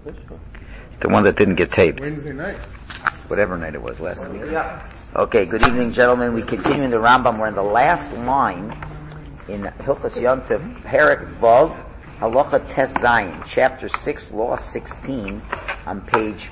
The one that didn't get taped. Wednesday night. Whatever night it was last week. Okay, good evening, gentlemen. We continue in the Rambam. We're in the last line in Hilchos Yom Tov, Perek Vav, Halacha Tes Zayin, Chapter 6, Law 16, on page,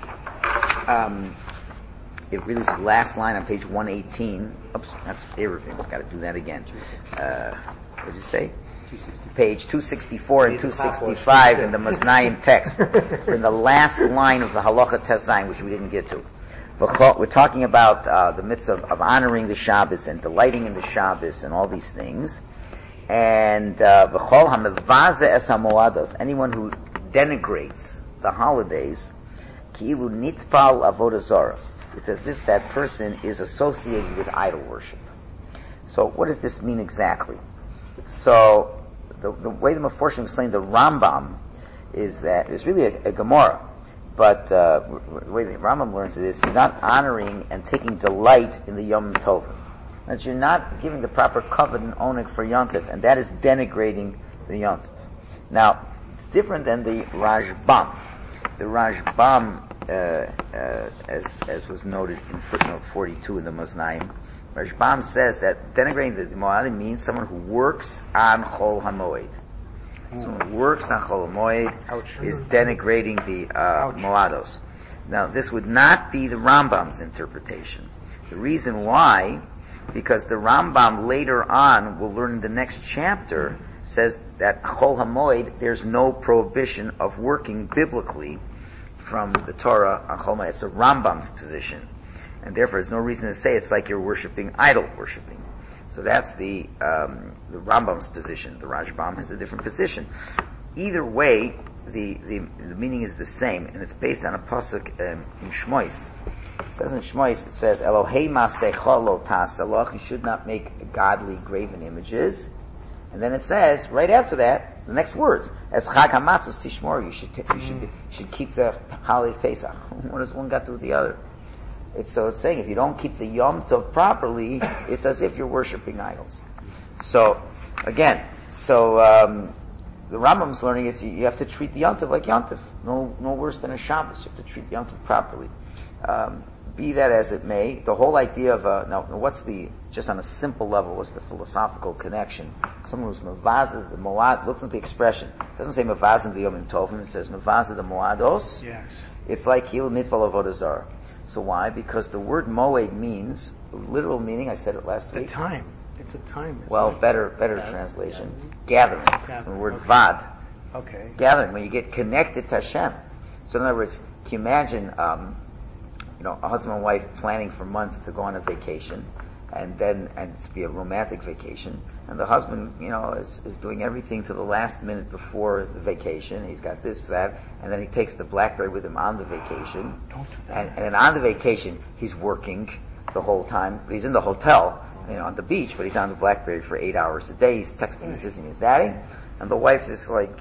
it really is the last line on page 118. Oops, that's Eruvin. Got to do that again. What did you say? Page 264 and 265 in the Maznayim text. We're in the last line of the Halacha Tes Zayin, which we didn't get to. We're talking about the mitzvah of honoring the Shabbos and delighting in the Shabbos and all these things. And v'chol hamevaze es hamoados, anyone who denigrates the holidays, ki'ilu nitpal avodah zarah, it's as if that person is associated with idol worship. So what does this mean exactly? So the way the Meforshim explain the Rambam is that it's really a Gemara, but the way the Rambam learns it is you're not honoring and taking delight in the Yom Tovim. That you're not giving the proper kavod and onik for Yom Tov, and that is denigrating the Yom Tov. Now, it's different than the Rashbam. The Rashbam, as was noted in footnote 42 in the Maznayim, Rashbam says that denigrating the Moadim means someone who works on Chol HaMoed. Someone who works on Chol HaMoed is denigrating the Moados. Now, this would not be the Rambam's interpretation. The reason why, because the Rambam later on, we'll learn in the next chapter, says that Chol HaMoed, there's no prohibition of working biblically from the Torah on Chol HaMoed. It's a Rambam's position. And therefore there's no reason to say it's like you're worshiping idol worshiping. So that's the Rambam's position. The Rashbam has a different position. Either way, the meaning is the same, and it's based on a pasuk in Shmois. It says in Shmois, it says, Elohei Masecha lo ta'asalach, you should not make godly graven images. And then it says, right after that, the next words, as Chag HaMatzos Tishmor, you should keep the holiday of Pesach. What does one got to do with the other? It's saying if you don't keep the Yom Tov properly, it's as if you're worshiping idols. So, again, the Rambam's learning is you have to treat the Yom Tov like Yom Tov. No worse than a Shabbos. You have to treat Yom Tov properly. Be that as it may, the whole idea of, just on a simple level, what's the philosophical connection? Someone who's mavazah, the moad, look at the expression. It doesn't say mavazah the Yom Tovim, it says mavazah the moados. Yes. It's like hil nitval avodah zarah. So why? Because the word moed means, literal meaning, I said it last week. The time. It's a time. Better translation. Gathering. The word vad. Okay. Gathering, when you get connected to Hashem. So in other words, can you imagine, a husband and wife planning for months to go on a vacation, and it's be a romantic vacation, and the husband, is doing everything to the last minute before the vacation. He's got this, that, and then he takes the BlackBerry with him on the vacation. And then on the vacation, he's working the whole time, but he's in the hotel, on the beach, but he's on the BlackBerry for 8 hours a day. He's texting his sister and his daddy, and the wife is like,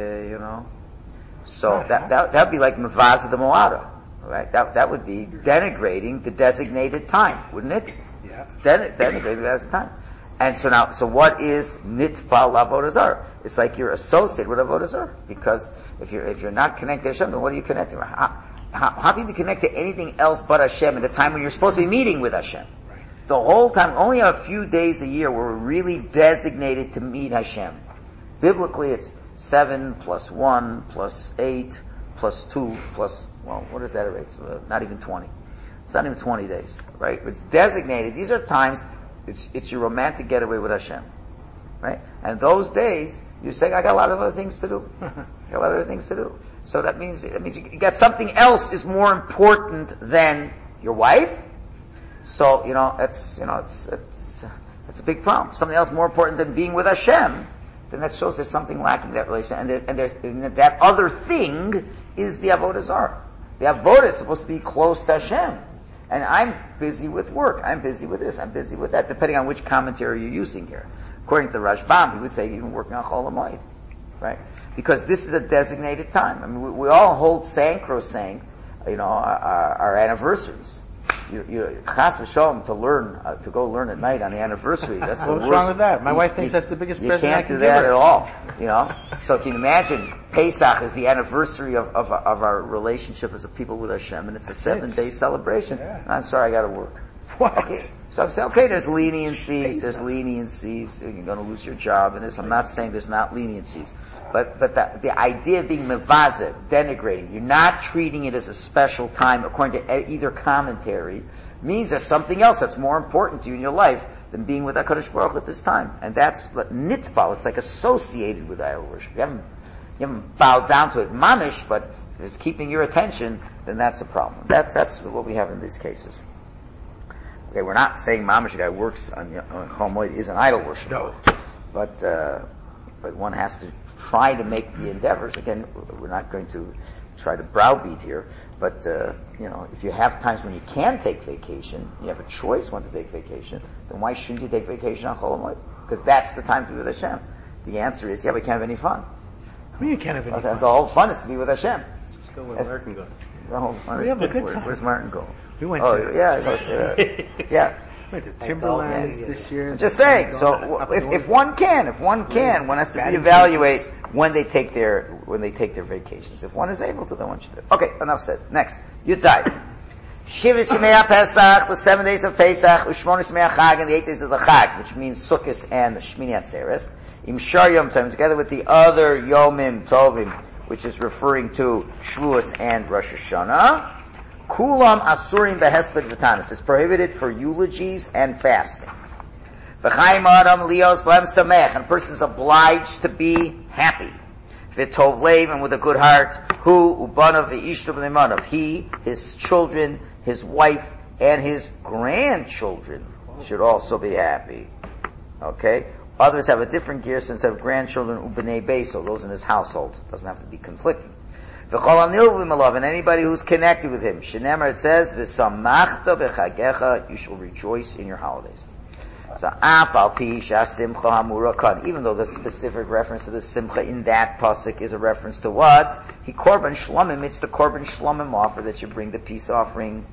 So that'd be like Mavazah the Moada, right? That would be denigrating the designated time, wouldn't it? Yes. Denigrating the designated time. And so what is nitpal avodah zarah? It's like you're associated with avodah zarah, because if you're not connected to Hashem, then what are you connected with? How can you be connected to anything else but Hashem at a time when you're supposed to be meeting with Hashem? Right. The whole time, only a few days a year where we're really designated to meet Hashem. Biblically, it's 7 plus 1 plus 8 plus 2 plus, what is that rate? Not even 20. It's not even 20 days, right? It's designated. These are times, it's your romantic getaway with Hashem, right? And those days, you say, I got a lot of other things to do. So that means you got something else is more important than your wife. So, it's a big problem. Something else more important than being with Hashem, then that shows there's something lacking in that relation. And that other thing is the avodah zarah. The avodah is supposed to be close to Hashem. And I'm busy with work. I'm busy with this. I'm busy with that, depending on which commentary you're using here. According to Rashbam, he would say even working on Chol HaMoed, right? Because this is a designated time. I mean, we all hold sacrosanct, our anniversaries. chas v'shalom to go learn at night on the anniversary. That's the worst. What's wrong with that? My wife thinks that's the biggest present I can give her. You can't do that at all. You know. So can you imagine? Pesach is the anniversary of our relationship as a people with Hashem, and it's a 7-day celebration. Yeah. I'm sorry, I got to work. What? Okay. So I'm saying, okay, there's leniencies. You're going to lose your job, and this. I'm not saying there's not leniencies. But the idea of being mevazeh, denigrating, you're not treating it as a special time, according to either commentary, means there's something else that's more important to you in your life than being with HaKadosh Baruch Hu at this time. And that's what nitbal, it's like associated with idol worship. You haven't bowed down to it mamish, but if it's keeping your attention, then that's a problem. That's what we have in these cases. Okay, we're not saying mamish, a guy works on Chol Moed is an idol worship. No. But one has to try to make the endeavors. Again, we're not going to try to browbeat here, but if you have times when you can take vacation, you have a choice when to take vacation, then why shouldn't you take vacation on Chol Moed? Because that's the time to be with Hashem. The answer is, we can't have any fun. I mean, you can't have any fun. The whole fun is to be with Hashem. Just go where Martin goes. The whole fun. We have a good time. Where's Martin go? We went yeah. Went to Timberlands this year. I'm just saying. So if one can, one has to reevaluate when they take their vacations. If one is able to, then one should do it. Okay, enough said. Next, Yutzai. Shivas Yemei Pesach, the 7 days of Pesach, Ushmonis Yemei Chag, and the 8 days of the Chag, which means Sukkot and Shmini Atzeres. Im Shar Yom Tovim, together with the other Yomim Tovim, which is referring to Shavuos and Rosh Hashanah. Kulam Asurim Behesped V'Tanis. It's prohibited for eulogies and fasting. V'chaim Adam Lios B'hem Samech, and a person is obliged to be happy. V'tov Lev, and with a good heart. Hu Ubanav V'ishtu B'neimanov. He, his children, his wife, and his grandchildren should also be happy. Okay? Others have a different gear since they have grandchildren, Ubnei Beiso, those in his household. It doesn't have to be conflicting. And anybody who's connected with him. Shenemar, it says, V'samachta b'chagecha, you shall rejoice in your holidays. So, even though the specific reference to the simcha in that pasuk is a reference to what? Korban shlomim, it's the korban shlomim offer that you bring the peace offering,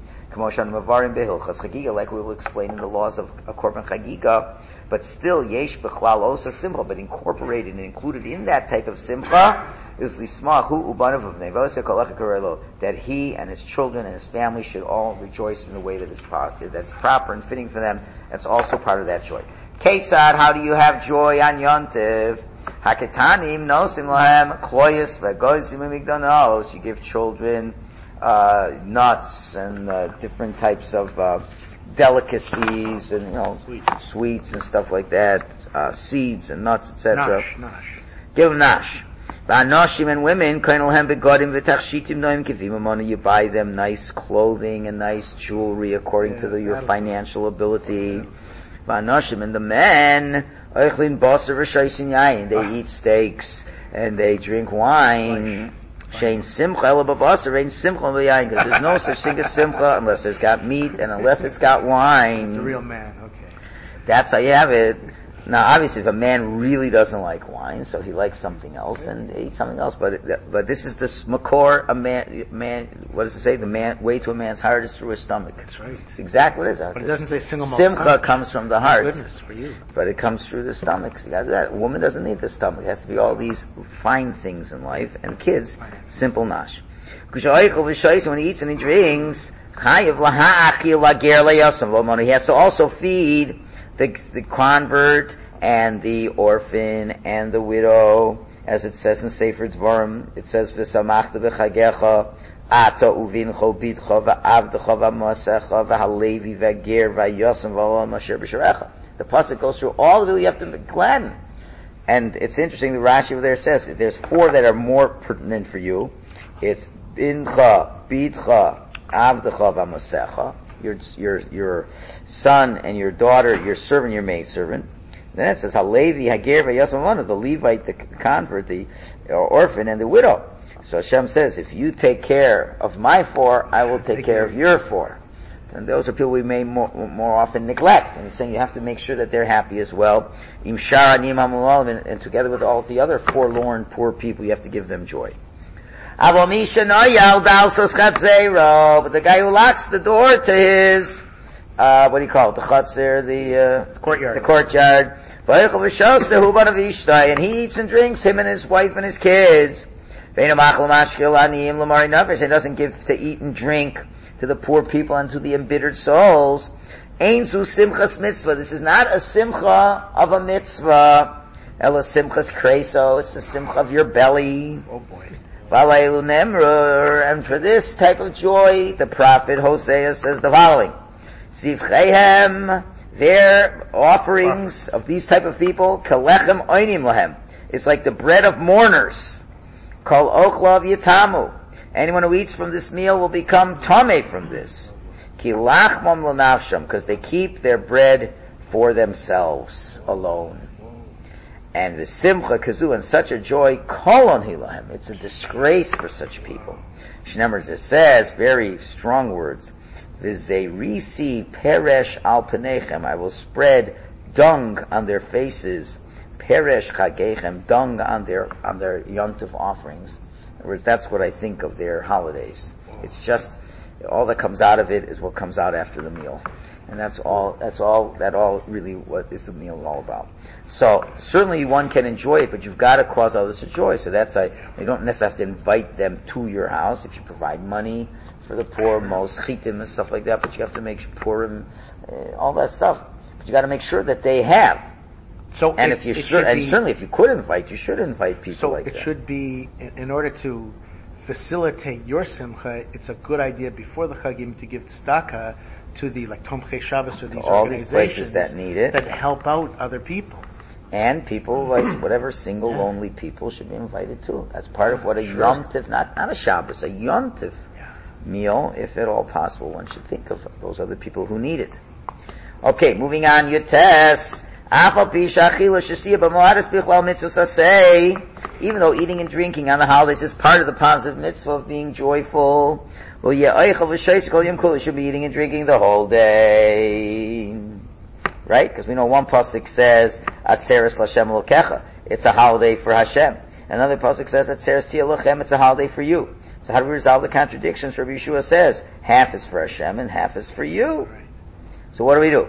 like we will explain in the laws of korban chagiga. But still, yesh b'chlal osa simcha, but incorporated and included in that type of simcha is lismahu ubanav of nevoseh kolach karelo, that he and his children and his family should all rejoice in the way that is that's proper and fitting for them. That's also part of that joy. Ketzad, how do you have joy on Yontiv? Haketanim nosim lahem kloyes v'gozim migdanos. You give children nuts and different types of delicacies and sweets and stuff like that, seeds and nuts, etc. Nash. Give them nash. V'anoshim and women, you buy them nice clothing and nice jewelry according to your financial ability. V'anoshim and the men, they eat steaks and they drink wine. Shein simcha ela b'basar, ain't simcha b'yayin, because there's no such thing as simcha unless it's got meat and unless it's got wine. It's a real man, okay. That's how you have it. Now, obviously, if a man really doesn't like wine, so he likes something else, then eat something else. But this is the makor. A man. What does it say? The way to a man's heart is through his stomach. That's right. It's exactly what it is. But it doesn't say single malt. Simcha comes from the heart. Goodness for you. But it comes through the stomach. So you got that. A woman doesn't need the stomach. It has to be all these fine things in life. And kids, simple nash. When he eats and he drinks, he has to also feed the convert and the orphan and the widow, as it says in Sefer Dvarim. It says, "V'samachta b'chagecha, ata uvincho bidcha v'avdecha v'masecha v'halevi v'ger v'yosem v'olam asher b'sharecha." The pasuk goes through all of it. You have to gladden. And it's interesting. The Rashi over there says there's 4 that are more pertinent for you. It's bincha, bidcha, avdecha v'masecha. Your son and your daughter, your servant, your maidservant. Then it says, Halevi, Hager, Vayasamana, the Levite, the convert, the orphan, and the widow. So Hashem says, if you take care of my 4, I will take care of your 4. And those are people we may more often neglect. And he's saying you have to make sure that they're happy as well. Im Shara, and together with all the other forlorn, poor people, you have to give them joy. But the guy who locks the door to his, what do you call it? The chutzner, the courtyard. The courtyard. And he eats and drinks, him and his wife and his kids. And doesn't give to eat and drink to the poor people and to the embittered souls. This is not a simcha of a mitzvah. Ela simchas kreso. It's the simcha of your belly. Oh boy. And for this type of joy, the prophet Hosea says the following. Sivchehem, their offerings of these type of people, kalechem oinim lahem. It's like the bread of mourners. Kol ochlav yitamu. Anyone who eats from this meal will become tameh from this. Ki lachmam l'nafsham, because they keep their bread for themselves alone. And the simcha kazu, and such a joy, kolon hilahem. It's a disgrace for such people. Shneimar, it says, very strong words, v'zeirisi peresh al penechem, I will spread dung on their faces, peresh chagechem, dung on their yontif offerings. In other words, that's what I think of their holidays. It's just, all that comes out of it is what comes out after the meal. And that's all really what is the meal all about. So, certainly one can enjoy it, but you've got to cause others to joy. So that's you don't necessarily have to invite them to your house if you provide money for the poor, most chitim and stuff like that, but you have to make purim, all that stuff. But you got to make sure that they have. So, and certainly if you could invite, you should invite people like that. So it should be, in order to facilitate your simcha, it's a good idea before the Chagim to give tzedakah to the Tomchei Shabbos or these all these places that need it, that help out other people. And people like whatever single lonely people should be invited to. That's part of what a yontif, not a Shabbos, a yontif meal, if at all possible. One should think of those other people who need it. Okay, moving on. Yutes. Even though eating and drinking on the holidays is part of the positive mitzvah of being joyful, you should be eating and drinking the whole day. Right? Because we know one pasuk says, Atzeres Lashem Elokecha. It's a holiday for Hashem. Another pasuk says, Atzeres Tia Lochem. It's a holiday for you. So how do we resolve the contradictions? Rabbi Yeshua says, half is for Hashem and half is for you. So what do we do?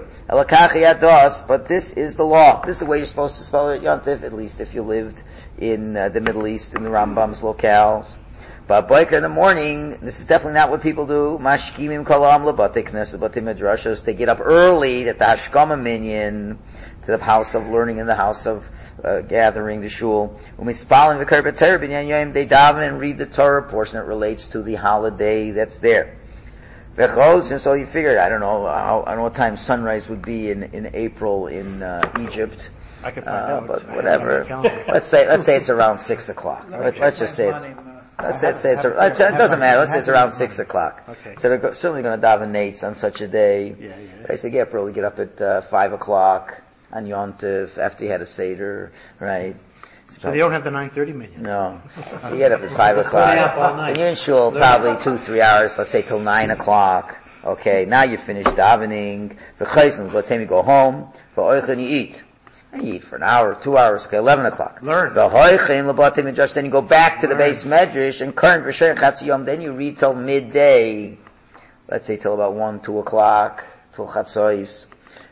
But this is the law. This is the way you're supposed to spell it, Yontif, at least if you lived in the Middle East, in the Rambam's locales. But boiker in the morning, this is definitely not what people do. Mashkimim kolam lebate knesset bate midrashos. They get up early at the Hashkama minyan, to the house of learning and the house of gathering, the shul. Umispalim v'kar b'Torah b'nyan yom. They daven and read the Torah portion that relates to the holiday that's there. And so you figure, I don't know what time sunrise would be in April in Egypt. I can find out. But whatever. Let's say it's around 6 o'clock. Let's just say it doesn't matter. Let's say it's around 6 o'clock. Okay. So they're certainly going to daven nates on such a day. Yeah. Right, so get up at 5 o'clock on Yom Tov after you had a Seder, right? So they don't have the 9:30 minyan. No. So you get up at 5 o'clock. And you're in shul probably 2-3 hours, let's say till 9 o'clock. Okay, now you finish davening. For chaysim, by the time you go home, for oichin you eat. And you eat for an hour, 2 hours, okay, 11 o'clock. Learn. Then you go back to the base medrash, and current v'sher chatziyom, then you read till midday. Let's say till about 1-2 o'clock, till chatzois.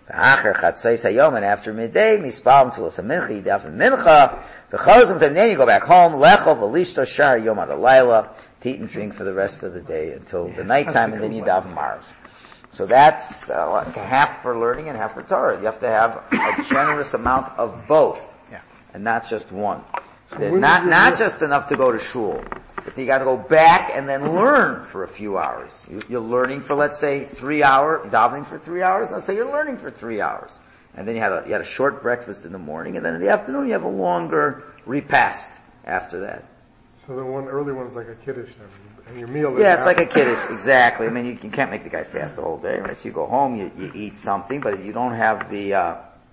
And after midday, mispalm to a mincha, daven mincha, then you go back home, lecho v'lishto shar yom ad alayla, to eat and drink for the rest of the day until the nighttime, and then you daven marv. So that's like half for learning and half for Torah. You have to have a generous amount of both, and not just one. Not just enough to go to shul, but you got to go back and then learn for a few hours. You're learning for, let's say, 3 hours, davening for 3 hours. Let's say you're learning for 3 hours, and then you had a short breakfast in the morning, and then in the afternoon you have a longer repast after that. So the early one's like a kiddush, and your meal. It's like a kiddush, exactly. I mean, you can't make the guy fast the whole day, right? So you go home, you eat something, but you don't have the.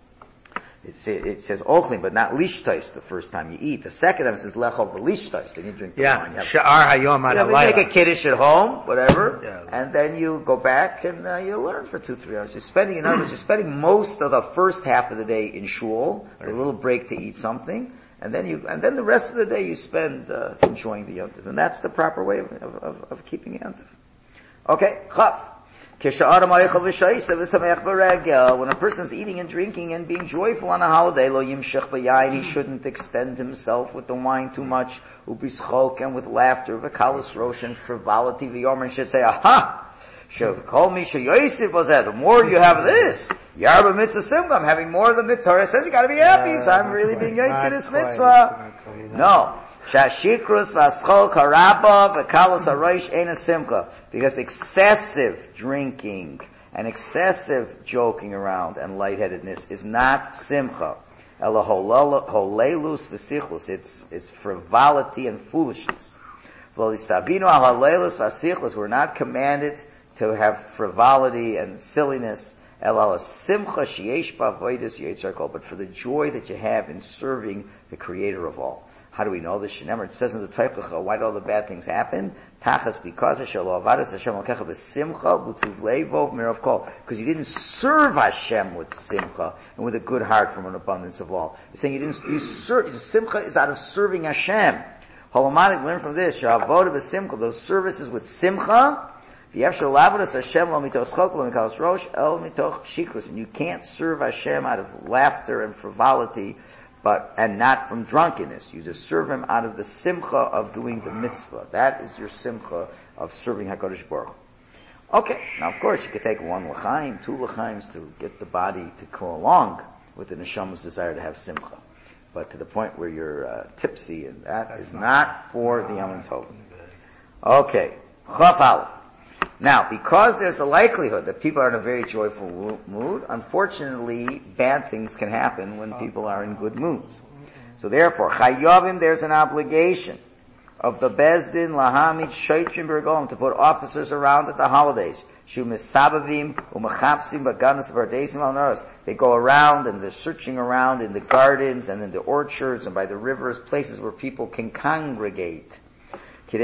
It says ochlim, but not lishtais the first time you eat. The second time it says lechol v'lishtais, then you drink the wine. Sha'ar hayom ad alayla. You make a kiddush at home, whatever, and then you go back and you learn for 2-3 hours. You're spending most of the first half of the day in shul, with a little break to eat something, and then the rest of the day you spend enjoying the Yom Tov, and that's the proper way of keeping Yom Tov. Okay, Chaf. When a person's eating and drinking and being joyful on a holiday, he shouldn't extend himself with the wine too much, and with laughter, v'kalas rosh, and frivolity, v'yomer, should say, aha! The more you have this, Yarba mitzvah simcha, I'm having more of the mitzvah. Torah says you gotta be happy, so I'm really being yotze to this mitzvah. No. Shashikrus v'aschol karabba v'kalos harosh ena simcha. Because excessive drinking and excessive joking around and lightheadedness is not simcha. Ela holelus v'sichlus. It's frivolity and foolishness. We're not commanded to have frivolity and silliness. But for the joy that you have in serving the Creator of all. How do we know this? It says in the Teichach, why did all the bad things happen? Tachas, because because you didn't serve Hashem with simcha and with a good heart from an abundance of all. He's saying you serve, simcha is out of serving Hashem. Holomatic learn from this, those services with simcha, and you can't serve Hashem out of laughter and frivolity, and not from drunkenness. You just serve Him out of the simcha of doing the mitzvah. That is your simcha of serving HaKadosh Baruch Hu. Okay, now of course you could take 1 l'chaim, 2 l'chaims to get the body to go along with the neshama's desire to have simcha. But to the point where you're tipsy, and that is not for the Yom Tov. Okay, Chaf Aleph. Now, because there's a likelihood that people are in a very joyful mood, unfortunately, bad things can happen when people are in good moods. So therefore, Chayovim, there's an obligation of the Bezdin, Lahamid, Shoitrim, Bergolem, to put officers around at the holidays. Shumisabavim, Umachapsim, Baganas, Bardesim, Al-Naras. They go around and they're searching around in the gardens and in the orchards and by the rivers, places where people can congregate. So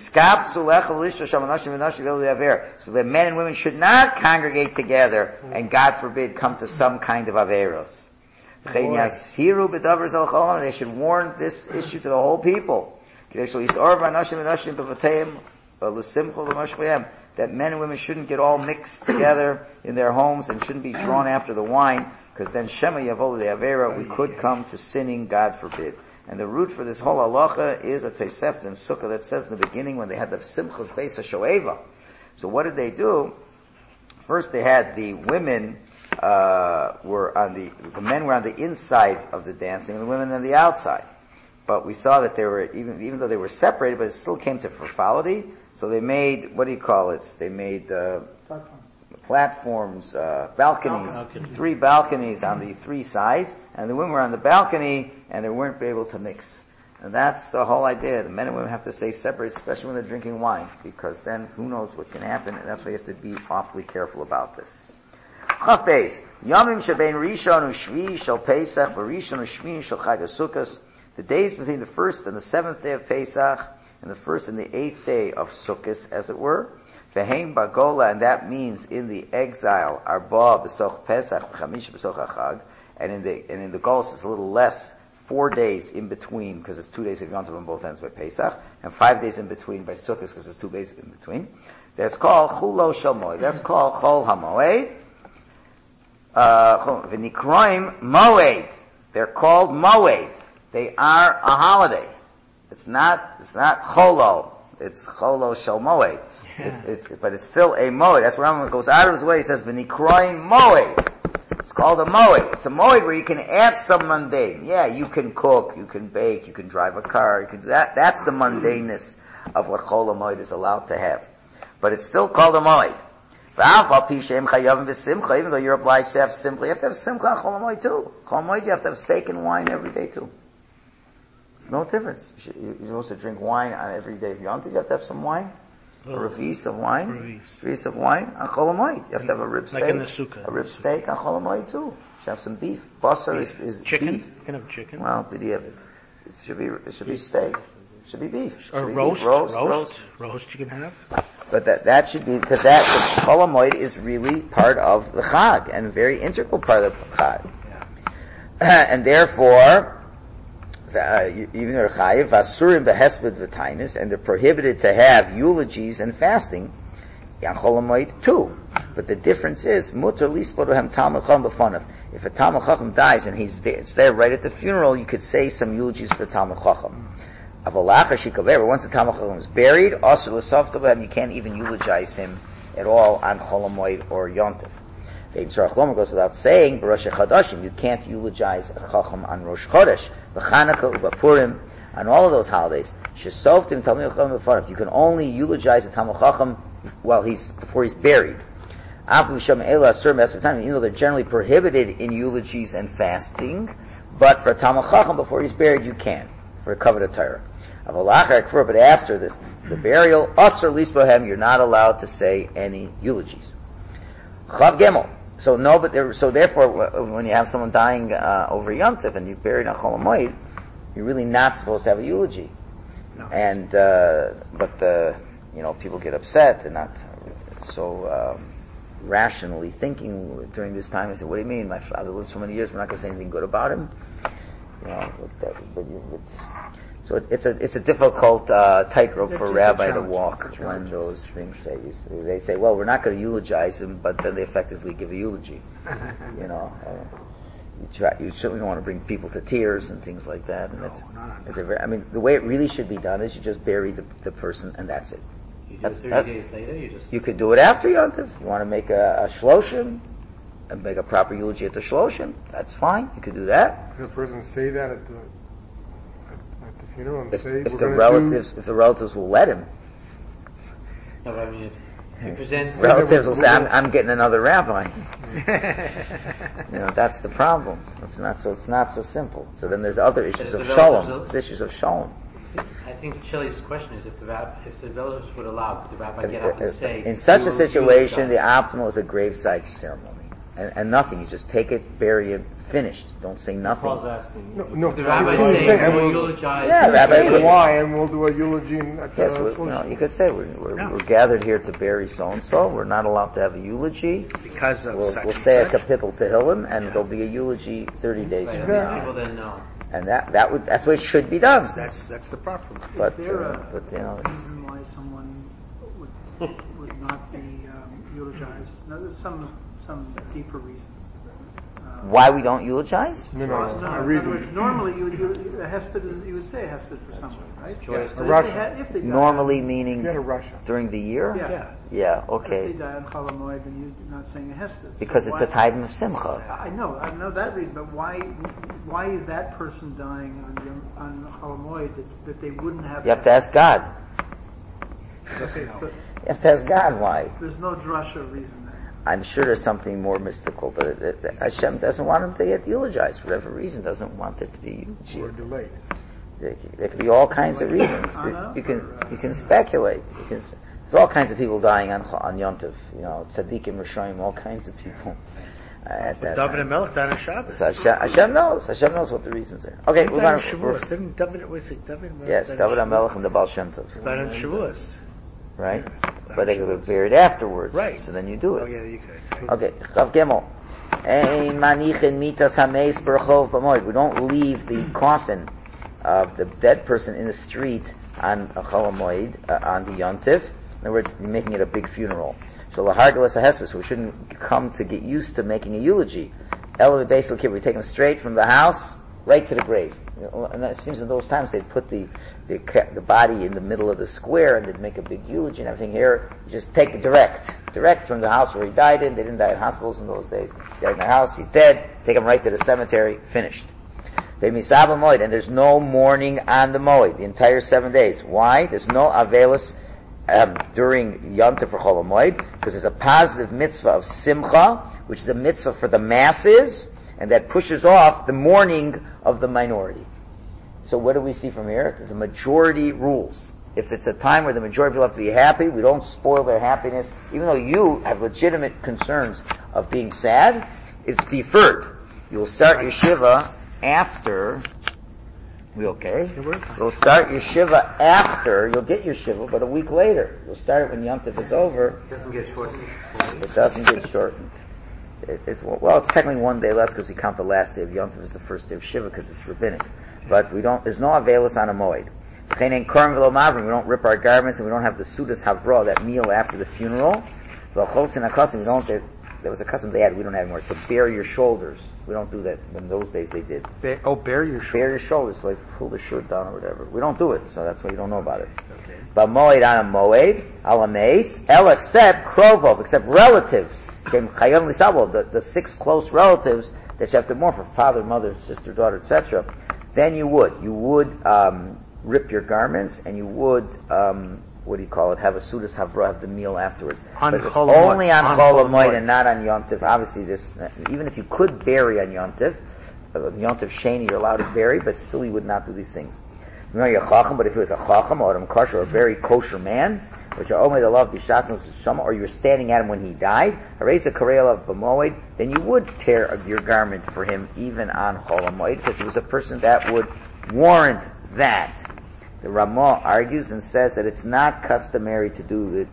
that men and women should not congregate together and, God forbid, come to some kind of averos. They should warn this issue to the whole people. That men and women shouldn't get all mixed together in their homes and shouldn't be drawn after the wine, because then Shema Yavol the Avera, we could come to sinning, God forbid. And the root for this whole halacha is a Tosefta in Sukkah that says in the beginning when they had the Simchas Beis HaShoeva. So what did they do? First they had the women, the men were on the inside of the dancing and the women on the outside. But we saw that they were, even though they were separated, but it still came to frivolity. So they made, they made, platforms, balconies, 3 balconies on the 3 sides, and the women were on the balcony, and they weren't able to mix. And that's the whole idea. The men and women have to stay separate, especially when they're drinking wine, because then who knows what can happen, and that's why you have to be awfully careful about this. Chaf Beis, Yomim shebein Rishon u'Shvi shel Pesach v'Rishon u'Shmini shel Chag HaSukkos, the days between the 1st and the 7th day of Pesach, and the 1st and the 8th day of Sukkos, as it were, Veheim Bagola, and that means in the exile, Arba b'soch Pesach, Chamish b'soch HaChag, and in the Golos it's a little less, 4 days in between, because it's 2 days of Yom Tov on both ends by Pesach, and 5 days in between by Sukkot, because it's 2 days in between. That's called Chulo Shel Moed. That's called Chol HaMoed. V'nikroim Moed. They're called Moed. They are a holiday. It's not Cholo. It's Cholo Shel Moed. But it's still a Moed. That's where Rambam goes out of his way. He says, V'nikroim Moed. It's called a Moed. It's a Moed where you can add some mundane. Yeah, you can cook, you can bake, you can drive a car, you can do that. That's the mundaneness of what Chol HaMoed is allowed to have. But it's still called a Moed. Even though you're obliged to have simcha, you have to have simcha on Chol HaMoed too. Chol HaMoed, you have to have steak and wine every day too. It's no difference. You're supposed to drink wine on every day of Yom Tov. You have to have some wine. A revis of wine. Revis of wine on Chol HaMoed. You have to have a rib steak. Like in the sukkah. A rib steak on Chol HaMoed too. You should have some beef. Basar is chicken. Beef. You can have chicken. Well, it should be steak. It should be beef. Or roast. Roast you can have. But that should be, because the Chol HaMoed is really part of the Chag, and a very integral part of the Chag. And therefore, even they're chayiv, v'asurim behesped v'tainis, and they're prohibited to have eulogies and fasting, yan chol hamoed too. But the difference is, mutar lispodohem talmid chacham b'fanav. If a talmid chacham dies and it's there right at the funeral, you could say some eulogies for talmid chacham. Avolacha shikaver, once the talmid chacham is buried, also l'softav, you can't even eulogize him at all on chol hamoed or yontif. Ve'in Tzarach Lomar goes without saying, B'Rosh Chodashim, you can't eulogize a chacham on Rosh Chodesh, B'Chanukah, U'Bapurim, on all of those holidays. Shesoftim Talmid Chacham B'Farav. You can only eulogize a Talmid Chacham before he's buried. Even though they're generally prohibited in eulogies and fasting, but for a Talmid Chacham before he's buried, you can, for a covenant Torah. But after the burial, Asr Lisbohem, you're not allowed to say any eulogies. Chav Gimel. So therefore, when you have someone dying over Yom Tov and you buried on Chol Hamoed, you're really not supposed to have a eulogy. No. And but people get upset. They're not so rationally thinking during this time. They say, "What do you mean? My father lived so many years. We're not going to say anything good about him." So it's a difficult tightrope for a rabbi to walk when those things say. They say, well, we're not going to eulogize him, but then they effectively give a eulogy. You certainly don't want to bring people to tears and things like that. And the way it really should be done is you just bury the person and that's it. You do it 30 days later. You could do it after Yom Tov. You want to make a shloshim and make a proper eulogy at the shloshim. That's fine. You could do that. Could a person say that at the funeral and if the relatives will let him. No, but I mean, if you present relatives will say, "I'm getting another rabbi." That's the problem. It's not so simple. So then there's other issues of shalom. There's issues of shalom. I think Shelley's question is if the relatives would allow, could the rabbi get up and say? In such a situation, the optimal is a graveside ceremony. And nothing. You just take it, bury it, finished. Don't say nothing. Paul's asking. No. The rabbi saying, we'll eulogize. Yeah, rabbi. Why? And we'll do a eulogy. You could say we're gathered here to bury so and so. We're not allowed to have a eulogy because of we'll say a kapitel tehillim, and there'll be a eulogy 30 days from now. People then know. And that's what should be done. That's the proper. But is there a reason why someone would not be eulogized? No, there's some deeper reason. Why we don't eulogize? No. In other words, normally you would say a hesped for someone, right? Russia. Normally meaning Russia. During the year? Yeah, okay. If they die on Chol Hamoed, then you're not saying a hesped. Because it's a time of simcha. I know that reason, but why is that person dying on Chol Hamoed that they wouldn't have? You have to ask God. You have to ask God why. There's no drasha reason. I'm sure there's something more mystical, but Hashem doesn't want him to get eulogized for whatever reason. Doesn't want it to be eulogized. Or delayed. There could be all kinds of reasons. You can speculate. There's all kinds of people dying on Yom Tov. Tzaddikim, Rishonim, all kinds of people. David and Melech died on Shabbos. So Hashem knows what the reasons are. Okay, we're going to. Didn't David? Was it David? Yes, David and Melech and the Baal Shem Tov. Died on Shavuos. Right? But they could be buried afterwards. Right. So then you do it. Oh yeah, you could. Okay, Chav Gimel. We don't leave the coffin of the dead person in the street on Chol Hamoed, on the Yom Tiv. In other words, you're making it a big funeral. So lahargalas ahesvus, so we shouldn't come to get used to making a eulogy. Elevate basal kid, we take them straight from the house right to the grave. And it seems in those times they'd put the body in the middle of the square and they'd make a big eulogy and everything. Here, you just take it direct from the house where he died in. They didn't die in hospitals in those days. He died in the house, he's dead, take him right to the cemetery, finished. And there's no mourning on the moed, the entire 7 days. Why? There's no avelis during Yom Tov for Chol Hamoed, because there's a positive mitzvah of simcha, which is a mitzvah for the masses, and that pushes off the mourning of the minority. So what do we see from here? The majority rules. If it's a time where the majority of people have to be happy, we don't spoil their happiness. Even though you have legitimate concerns of being sad, it's deferred. You'll start your Shiva after. We okay? You'll start your Shiva after. You'll get your Shiva, but a week later. You'll start it when Yom Tov is over. It doesn't get shortened. It doesn't get shortened. It's technically 1 day less because we count the last day of Yom Tov as the first day of Shiva because it's rabbinic. But there's no Avelis on a Moed. We don't rip our garments, and we don't have the Sudas Havra, that meal after the funeral. There was a custom they had, we don't have anymore, to bare your shoulders. We don't do that. In those days they did. Bare your shoulders. Bare your shoulders, like pull the shirt down or whatever. We don't do it, so that's why you don't know about it. Okay. But Moed on a Moed, ala meis, except Krovov, except relatives. The 6 close relatives that you have to mourn for, father, mother, sister, daughter, etc. Then you would rip your garments, and you would, have a Sudas Havra, have the meal afterwards. But only on Chol Hamoed and not on Yom Tov. Obviously, even if you could bury on Yom Tov, Yom Tov Sheni, you're allowed to bury, but still you would not do these things. But if it was a Chacham, or a kosher, or a very kosher man, which are only the love or you were standing at him when he died, then you would tear your garment for him even on Chol Hamoed, because he was a person that would warrant that. The Ramah argues and says that it's not customary to do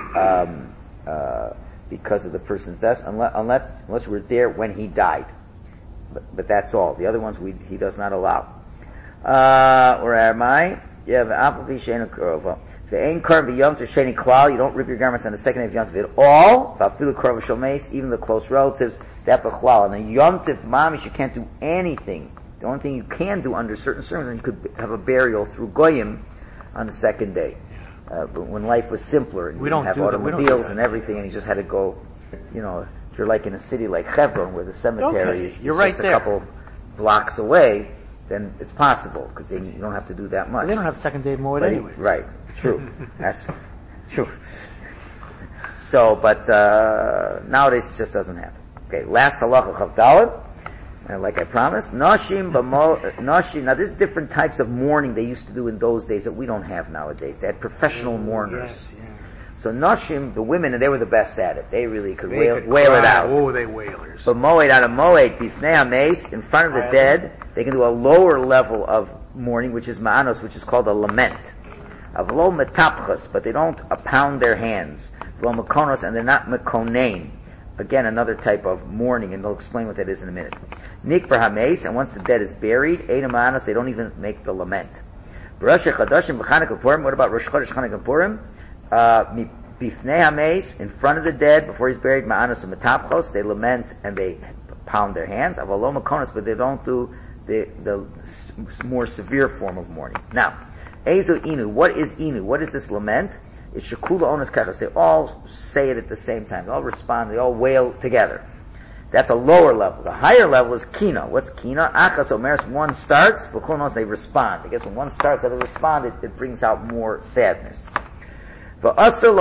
it because of the person's death, unless we're there when he died. But that's all. The other ones he does not allow. Where am I? You have Apple V Shena Kurova. The Ein Kar V'Yom Tov Sheni Klal. You don't rip your garments on the second day of Yom Tov at all. Vafilu Kurova Shomeis, even the close relatives. That B'Chlal. And the Yom Tov Mamish, you can't do anything. The only thing you can do under certain circumstances, you could have a burial through Goyim on the second day. But when life was simpler, and you didn't have automobiles and everything, and you just had to go, if you're like in a city like Hebron, where the cemetery is just a couple blocks away, then it's possible, because you don't have to do that much. They don't have second day Moed anyway. Right, true. That's true. So, but nowadays it just doesn't happen. Okay, last halacha Chav Daled. Like I promised, Noshim, now there's different types of mourning they used to do in those days that we don't have nowadays. They had professional mourners. Yes, yeah. So Noshim, the women, and they were the best at it. They really could wail it out. Oh, they wailers. But Moed on a Moed, Bifnei HaMeis, in front of the dead, they can do a lower level of mourning, which is Ma'anos, which is called a lament. Avlo Metapchas, but they don't pound their hands. Avlo Mekonos, and they're not Mekonein. Again, another type of mourning, and they'll explain what that is in a minute. Nikbar HaMeis, and once the dead is buried, Ein Ma'anos, they don't even make the lament. Rosh Chodashim b'Chanukah Purim, what about Rosh Chodesh Chanukah Purim? Bifnei HaMeis, in front of the dead, before he's buried, Ma'anos and Metapchos, they lament and they pound their hands. Avalo Mekonos, but they don't do the more severe form of mourning. Now, Ezo Inu, what is Inu? What is this lament? It's Shekula Onas Kachas. They all say it at the same time. They all respond. They all wail together. That's a lower level. The higher level is Kina. What's Kina? Achas Omeres, one starts, V'Kunos, they respond. I guess when one starts, others respond, it brings out more sadness. A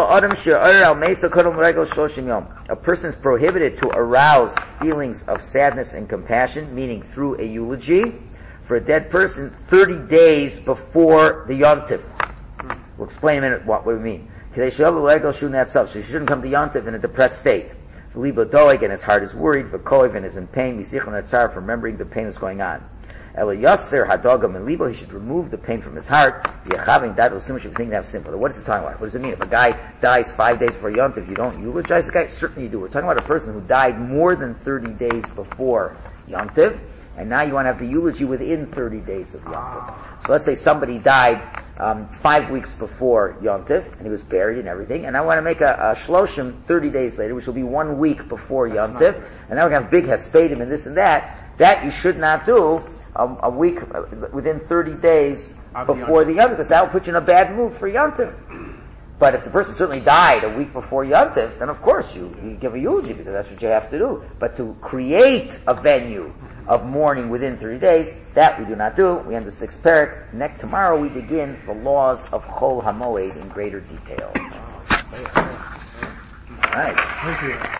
person is prohibited to arouse feelings of sadness and compassion, meaning through a eulogy, for a dead person 30 days before the Yom Tov. We'll explain in a minute what we mean. So you shouldn't come to Yom Tov in a depressed state. And his heart is worried, and is in pain, for remembering the pain that's going on. He should remove the pain from his heart. What is it talking about? What does it mean? If a guy dies 5 days before Yom Tov, you don't eulogize the guy? Certainly you do. We're talking about a person who died more than 30 days before Yom Tov, and now you want to have the eulogy within 30 days of Yom Tov. So let's say somebody died 5 weeks before Yom Tov, and he was buried and everything, and I want to make a shloshim 30 days later, which will be 1 week before Yom Tov, and now we're going to have big hespedim and this and that. That you should not do a week, within 30 days before the Yom Tov, because that will put you in a bad mood for Yom Tov. But if the person certainly died a week before Yom Tov, then of course you give a eulogy, because that's what you have to do. But to create a venue of mourning within 30 days, that we do not do. We end the 6th parak. Tomorrow we begin the laws of Chol Hamoed in greater detail. All right. Thank you.